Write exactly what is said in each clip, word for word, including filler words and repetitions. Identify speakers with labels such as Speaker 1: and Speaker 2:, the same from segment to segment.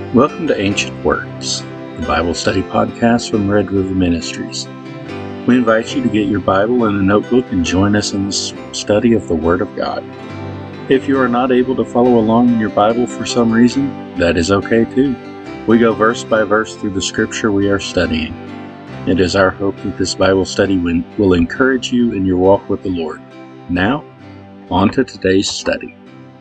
Speaker 1: Welcome to Ancient Words, the Bible study podcast from Red River Ministries. We invite you to get your Bible and a notebook and join us in the study of the Word of God. If you are not able to follow along in your Bible for some reason, that is okay too. We go verse by verse through the scripture we are studying. It is our hope that this Bible study will encourage you in your walk with the Lord. Now, on to today's study.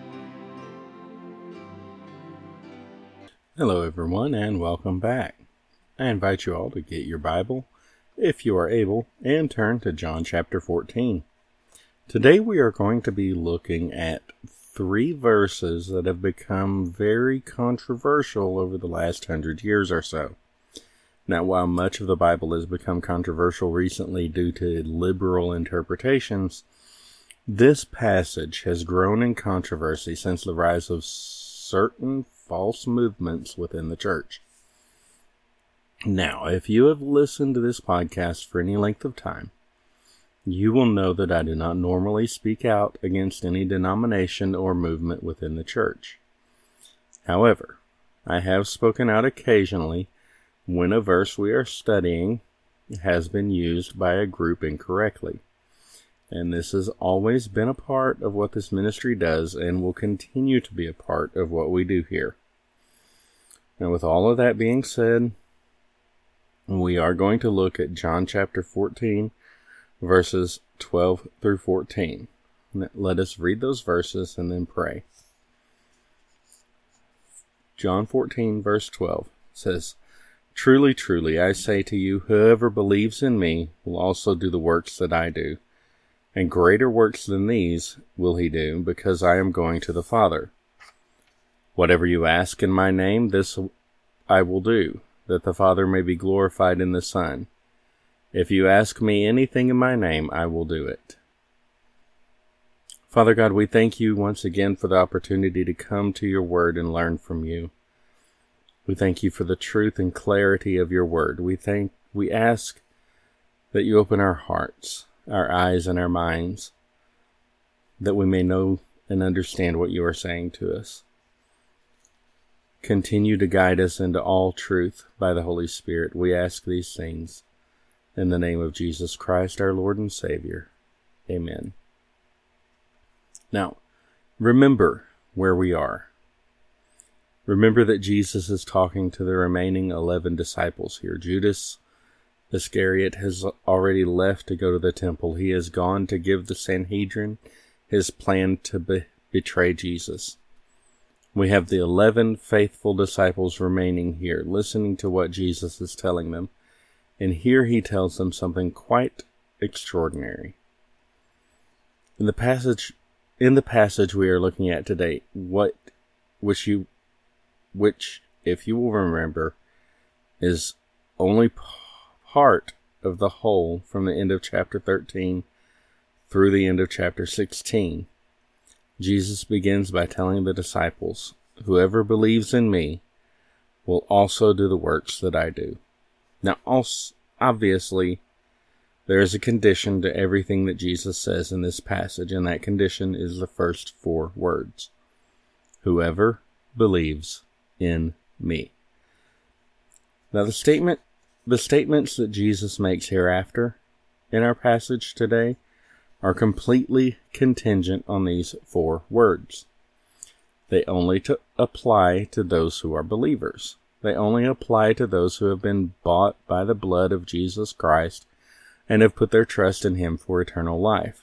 Speaker 1: Hello everyone, and welcome back. I invite you all to get your Bible, if you are able, and turn to John chapter fourteen. Today we are going to be looking at three verses that have become very controversial over the last hundred years or so. Now, while much of the Bible has become controversial recently due to liberal interpretations, this passage has grown in controversy since the rise of certain false movements within the church. Now, if you have listened to this podcast for any length of time, you will know that I do not normally speak out against any denomination or movement within the church. However, I have spoken out occasionally when a verse we are studying has been used by a group incorrectly. And this has always been a part of what this ministry does and will continue to be a part of what we do here. Now, with all of that being said, we are going to look at John chapter fourteen, verses twelve through fourteen. Let us read those verses and then pray. John fourteen, verse twelve says, "Truly, truly, I say to you, whoever believes in me will also do the works that I do. And greater works than these will he do, because I am going to the Father. Whatever you ask in my name, this I will do, that the Father may be glorified in the Son. If you ask me anything in my name, I will do it." Father God, we thank you once again for the opportunity to come to your word and learn from you. We thank you for the truth and clarity of your word. We thank, we ask that you open our hearts, our eyes, and our minds, that we may know and understand what you are saying to us. Continue to guide us into all truth by the Holy Spirit. We ask these things in the name of Jesus Christ, our Lord and Savior. Amen. Now, remember where we are. Remember that Jesus is talking to the remaining eleven disciples here. Judas Iscariot has already left to go to the temple. He has gone to give the Sanhedrin his plan to be- betray Jesus. We have the eleven faithful disciples remaining here, listening to what Jesus is telling them. And here he tells them something quite extraordinary. In the passage, in the passage we are looking at today, what, which you, which, if you will remember, is only part of the whole from the end of chapter thirteen through the end of chapter sixteen. Jesus begins by telling the disciples, "Whoever believes in me will also do the works that I do." Now, also, obviously, there is a condition to everything that Jesus says in this passage, and that condition is the first four words. Whoever believes in me. Now, the statement The statements that Jesus makes hereafter in our passage today are completely contingent on these four words. They only to apply to those who are believers. They only apply to those who have been bought by the blood of Jesus Christ and have put their trust in him for eternal life.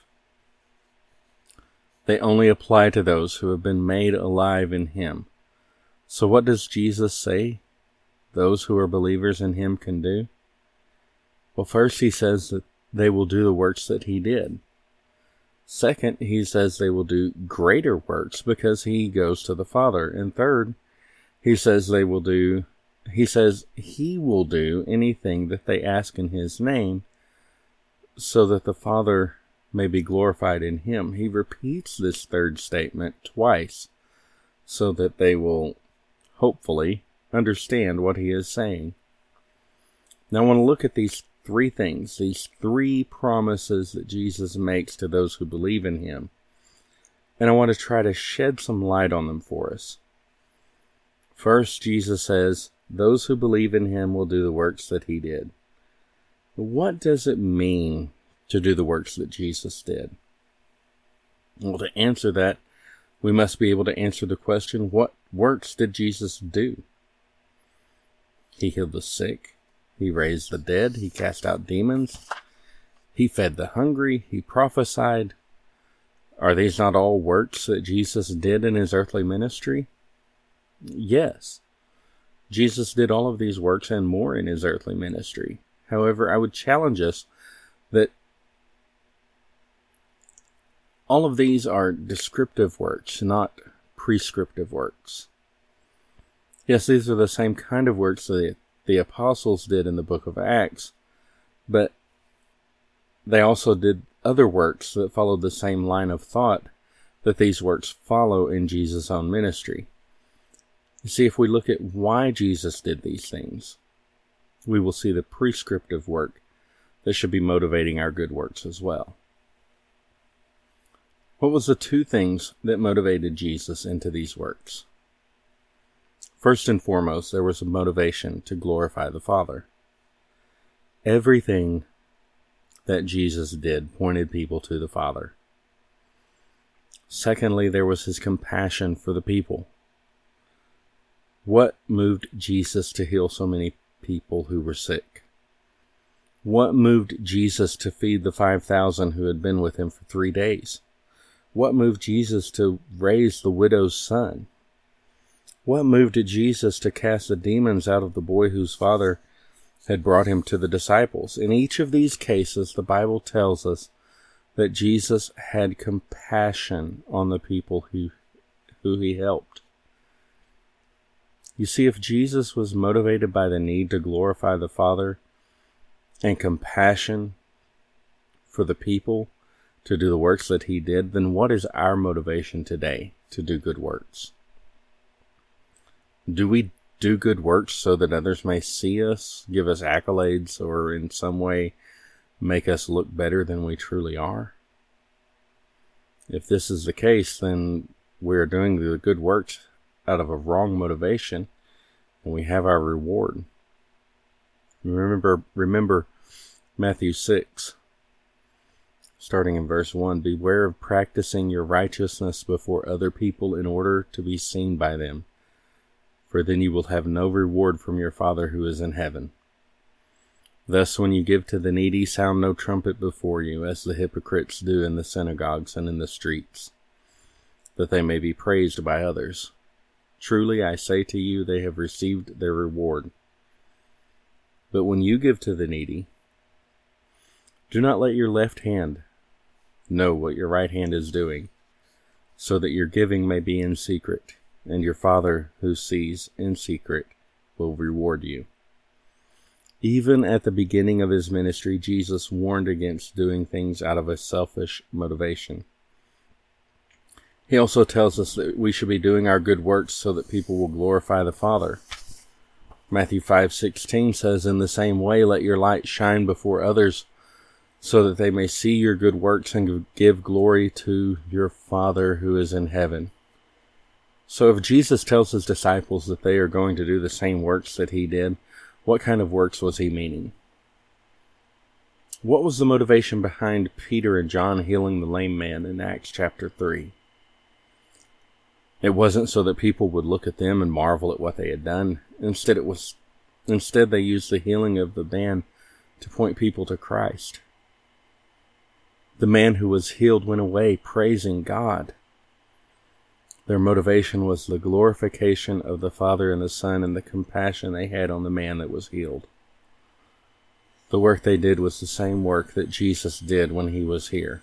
Speaker 1: They only apply to those who have been made alive in him. So what does Jesus say those who are believers in him can do? Well, first he says that they will do the works that he did. Second, he says they will do greater works because he goes to the Father. And third, he says they will do, he says he will do anything that they ask in his name so that the Father may be glorified in him. He repeats this third statement twice so that they will hopefully understand what he is saying. Now I want to look at these three things, these three promises that Jesus makes to those who believe in him. And I want to try to shed some light on them for us. First, Jesus says, those who believe in him will do the works that he did. What does it mean to do the works that Jesus did? Well, to answer that, we must be able to answer the question, what works did Jesus do? He healed the sick. He raised the dead. He cast out demons. He fed the hungry. He prophesied. Are these not all works that Jesus did in his earthly ministry? Yes. Jesus did all of these works and more in his earthly ministry. However, I would challenge us that all of these are descriptive works, not prescriptive works. Yes, these are the same kind of works that the apostles did in the book of Acts, but they also did other works that followed the same line of thought that these works follow in Jesus' own ministry. You see, if we look at why Jesus did these things, we will see the prescriptive work that should be motivating our good works as well. What was the two things that motivated Jesus into these works? First and foremost, there was a motivation to glorify the Father. Everything that Jesus did pointed people to the Father. Secondly, there was his compassion for the people. What moved Jesus to heal so many people who were sick? What moved Jesus to feed the five thousand who had been with him for three days? What moved Jesus to raise the widow's son? What moved Jesus to cast the demons out of the boy whose father had brought him to the disciples? In each of these cases, the Bible tells us that Jesus had compassion on the people who, who he helped. You see, if Jesus was motivated by the need to glorify the Father and compassion for the people to do the works that he did, then what is our motivation today to do good works? Do we do good works so that others may see us, give us accolades, or in some way make us look better than we truly are? If this is the case, then we are doing the good works out of a wrong motivation, and we have our reward. Remember, remember Matthew six, starting in verse one, beware of practicing your righteousness before other people in order to be seen by them, for then you will have no reward from your Father who is in heaven. Thus, when you give to the needy, sound no trumpet before you, as the hypocrites do in the synagogues and in the streets, that they may be praised by others. Truly, I say to you, they have received their reward. But when you give to the needy, do not let your left hand know what your right hand is doing, so that your giving may be in secret, and your Father who sees in secret will reward you. Even at the beginning of his ministry, Jesus warned against doing things out of a selfish motivation. He also tells us that we should be doing our good works so that people will glorify the Father. Matthew five sixteen says, in the same way, let your light shine before others, so that they may see your good works and give glory to your Father who is in heaven. So if Jesus tells his disciples that they are going to do the same works that he did, what kind of works was he meaning? What was the motivation behind Peter and John healing the lame man in Acts chapter three? It wasn't so that people would look at them and marvel at what they had done. Instead, it was, instead they used the healing of the man to point people to Christ. The man who was healed went away praising God. Their motivation was the glorification of the Father and the Son and the compassion they had on the man that was healed. The work they did was the same work that Jesus did when he was here.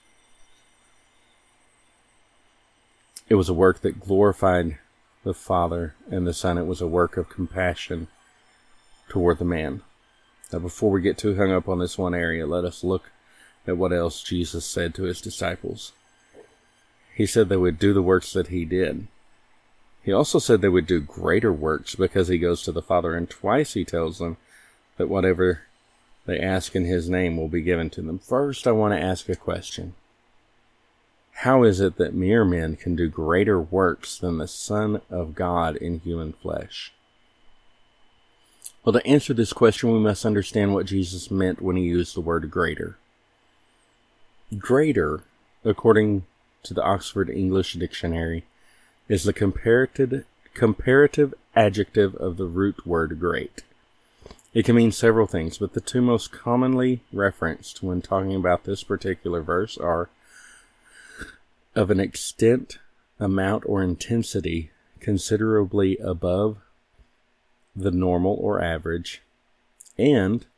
Speaker 1: It was a work that glorified the Father and the Son. It was a work of compassion toward the man. Now, before we get too hung up on this one area, let us look at what else Jesus said to his disciples. He said they would do the works that he did. He also said they would do greater works because he goes to the Father, and twice he tells them that whatever they ask in his name will be given to them. First, I want to ask a question. How is it that mere men can do greater works than the Son of God in human flesh? Well, to answer this question, we must understand what Jesus meant when he used the word greater. Greater, according to the Oxford English Dictionary, is the comparative, comparative adjective of the root word great. It can mean several things, but the two most commonly referenced when talking about this particular verse are of an extent, amount, or intensity considerably above the normal or average, and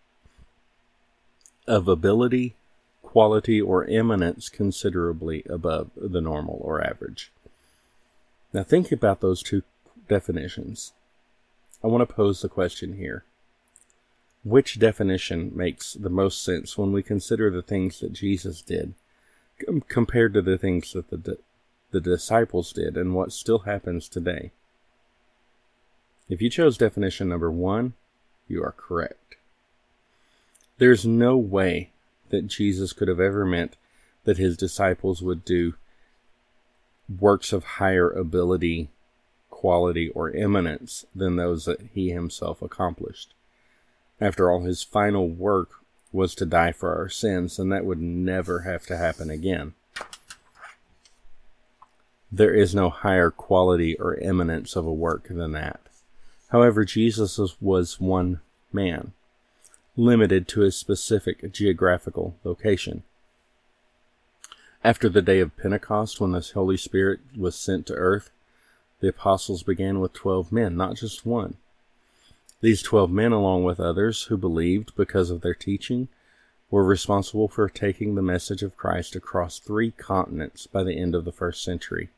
Speaker 1: of ability, quality, or eminence considerably above the normal or average. Now think about those two definitions. I want to pose the question here. Which definition makes the most sense when we consider the things that Jesus did compared to the things that the, the disciples did and what still happens today? If you chose definition number one, you are correct. There's no way that Jesus could have ever meant that his disciples would do works of higher ability, quality, or eminence than those that he himself accomplished. After all, his final work was to die for our sins, and that would never have to happen again. There is no higher quality or eminence of a work than that. However, Jesus was one man, limited to a specific geographical location. After the day of Pentecost, when the Holy Spirit was sent to earth, the apostles began with twelve men, not just one. These twelve men, along with others who believed because of their teaching, were responsible for taking the message of Christ across three continents by the end of the first century.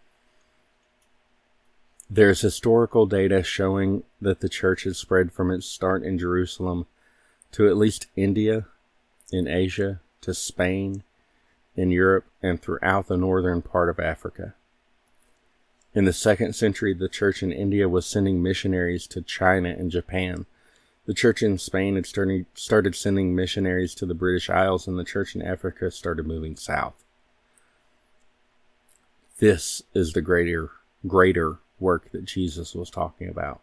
Speaker 1: There's historical data showing that the church had spread from its start in Jerusalem to at least India, in Asia, to Spain, in Europe, and throughout the northern part of Africa. In the second century, the church in India was sending missionaries to China and Japan. The church in Spain had started sending missionaries to the British Isles, and the church in Africa started moving south. This is the greater, greater work that Jesus was talking about.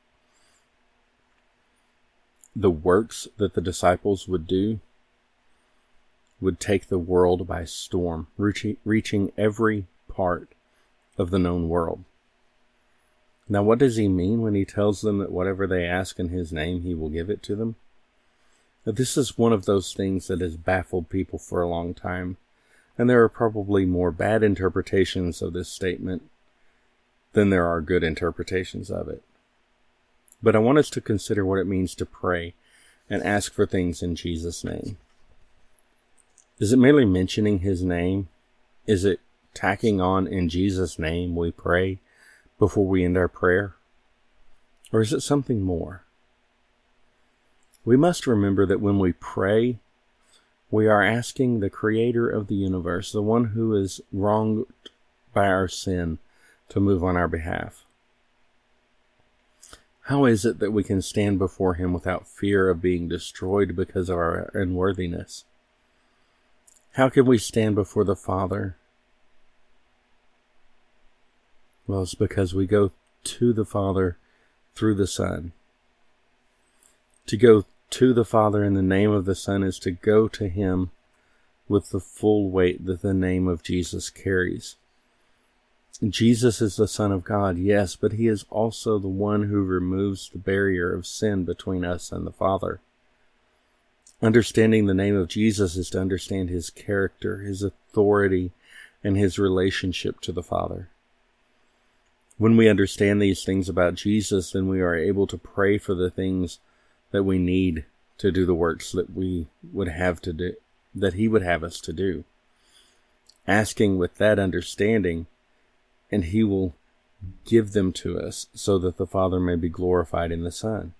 Speaker 1: The works that the disciples would do would take the world by storm, reaching, reaching every part of the known world. Now, what does he mean when he tells them that whatever they ask in his name, he will give it to them? Now, this is one of those things that has baffled people for a long time, and there are probably more bad interpretations of this statement than there are good interpretations of it. But I want us to consider what it means to pray and ask for things in Jesus' name. Is it merely mentioning his name? Is it tacking on "in Jesus' name we pray" before we end our prayer? Or is it something more? We must remember that when we pray, we are asking the Creator of the universe, the one who is wronged by our sin, to move on our behalf. How is it that we can stand before him without fear of being destroyed because of our unworthiness? How can we stand before the Father? Well, it's because we go to the Father through the Son. To go to the Father in the name of the Son is to go to him with the full weight that the name of Jesus carries. Jesus is the Son of God, yes, but he is also the one who removes the barrier of sin between us and the Father. Understanding the name of Jesus is to understand his character, his authority, and his relationship to the Father. When we understand these things about Jesus, then we are able to pray for the things that we need to do the works that we would have to do, that he would have us to do. Asking with that understanding, and he will give them to us so that the Father may be glorified in the Son.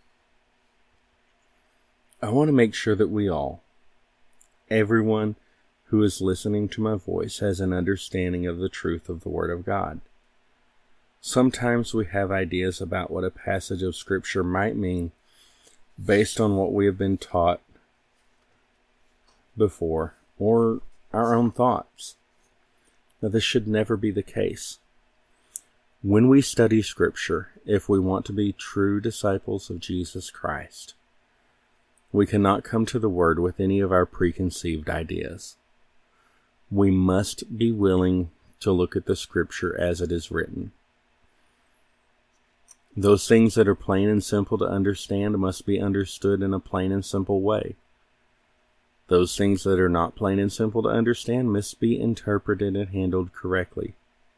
Speaker 1: I want to make sure that we all, everyone who is listening to my voice, has an understanding of the truth of the Word of God. Sometimes we have ideas about what a passage of Scripture might mean based on what we have been taught before or our own thoughts. Now, this should never be the case. When we study Scripture, if we want to be true disciples of Jesus Christ, we cannot come to the Word with any of our preconceived ideas. We must be willing to look at the Scripture as it is written. Those things that are plain and simple to understand must be understood in a plain and simple way. Those things that are not plain and simple to understand must be interpreted and handled correctly.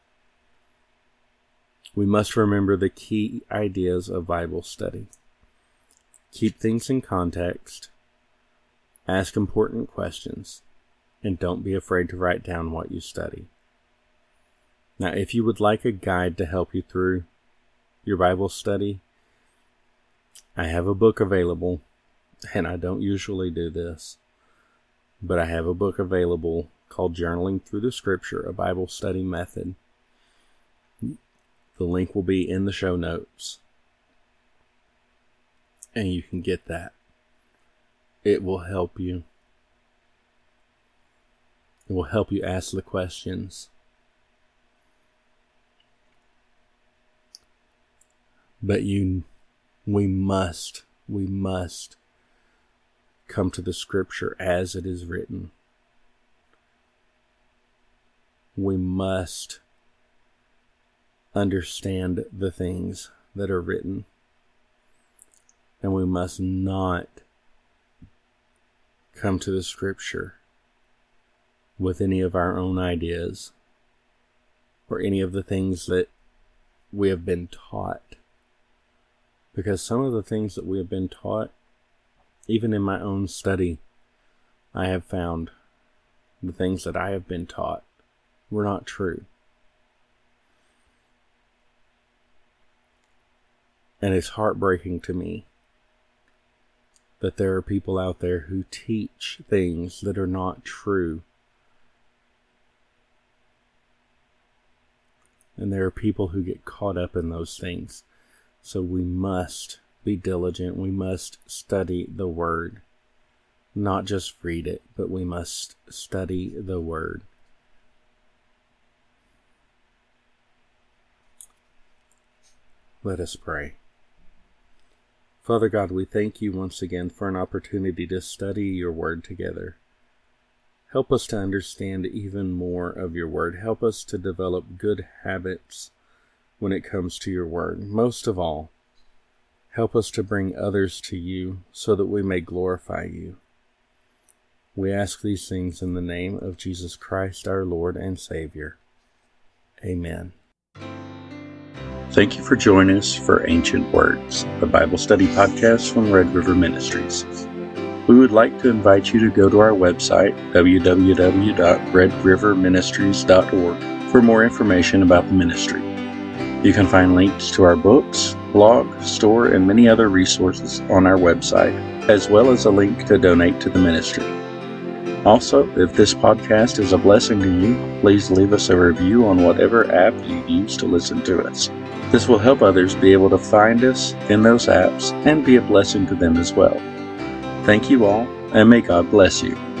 Speaker 1: We must remember the key ideas of Bible study. Keep things in context, ask important questions, and don't be afraid to write down what you study. Now, if you would like a guide to help you through your Bible study, I have a book available, and I don't usually do this, but I have a book available called Journaling Through the Scripture, a Bible Study Method. The link will be in the show notes, and you can get that. It will help you. It will help you ask the questions. But you, we must, we must come to the Scripture as it is written. We must understand the things that are written. And we must not come to the Scripture with any of our own ideas or any of the things that we have been taught. Because some of the things that we have been taught, even in my own study, I have found the things that I have been taught were not true. And it's heartbreaking to me that there are people out there who teach things that are not true. And there are people who get caught up in those things. So we must be diligent. We must study the Word. Not just read it, but we must study the Word. Let us pray. Father God, we thank you once again for an opportunity to study your Word together. Help us to understand even more of your Word. Help us to develop good habits when it comes to your Word. Most of all, help us to bring others to you so that we may glorify you. We ask these things in the name of Jesus Christ, our Lord and Savior. Amen. Thank you for joining us for Ancient Words, a Bible study podcast from Red River Ministries. We would like to invite you to go to our website, w w w dot red river ministries dot org, for more information about the ministry. You can find links to our books, blog, store, and many other resources on our website, as well as a link to donate to the ministry. Also, if this podcast is a blessing to you, please leave us a review on whatever app you use to listen to us. This will help others be able to find us in those apps and be a blessing to them as well. Thank you all, and may God bless you.